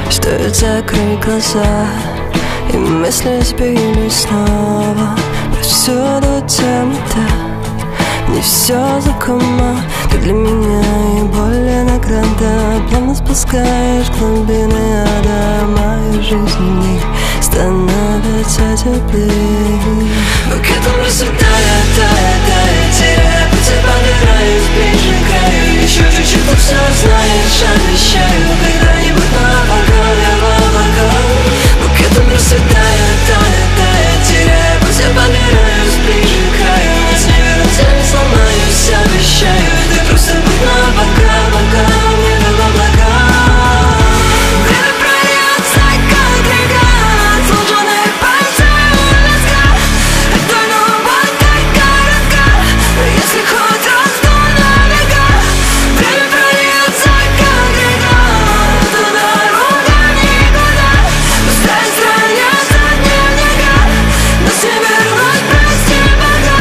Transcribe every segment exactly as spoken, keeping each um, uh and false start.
Стоит закрыть глаза, и мысли сбились снова. Повсюду темнота, не все знакомо. Ты для меня и боль иногда плавно спускаешь глубины ада. Моя жизнь в них становится теплее. Букетом расцветая, тая, тая, теряя пути, подбираюсь ближе к краю. Еще чуть-чуть, ты все знаешь, обещаю, когда-нибудь на облака, я в облаках. Букетом расцветая, тая, тая, теряя пути, подбираюсь ближе к краю. Нас не вернуть, я не сломаюсь, обещаю. Ты просто будь на пока, пока мне в облака. Время прольется, как река, сложенные пальцы леска. Это любовь так коротка, если хоть раз, то навека. Время прольется, как река, это дорога никуда. Пустая страница дневника, нас не вернуть, прости, пока.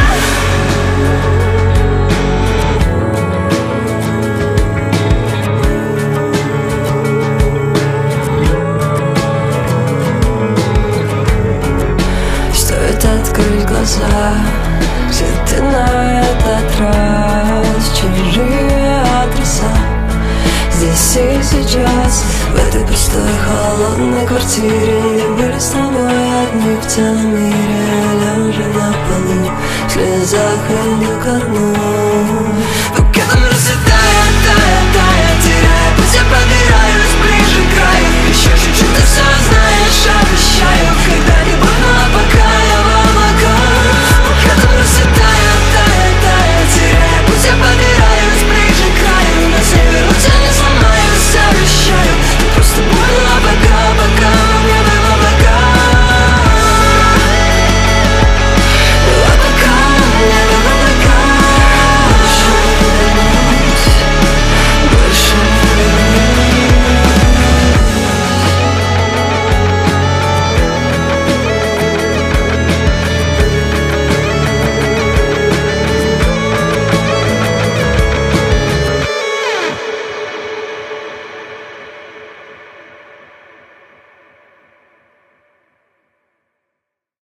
Стоит открыть глаза, где ты на этот раз, чужие адреса. Здесь и сейчас, в этой пустой холодной квартире, где были с тобой одни в целом мире. Лежа на полу, в слезах иду ко дну. Букетом расцветая,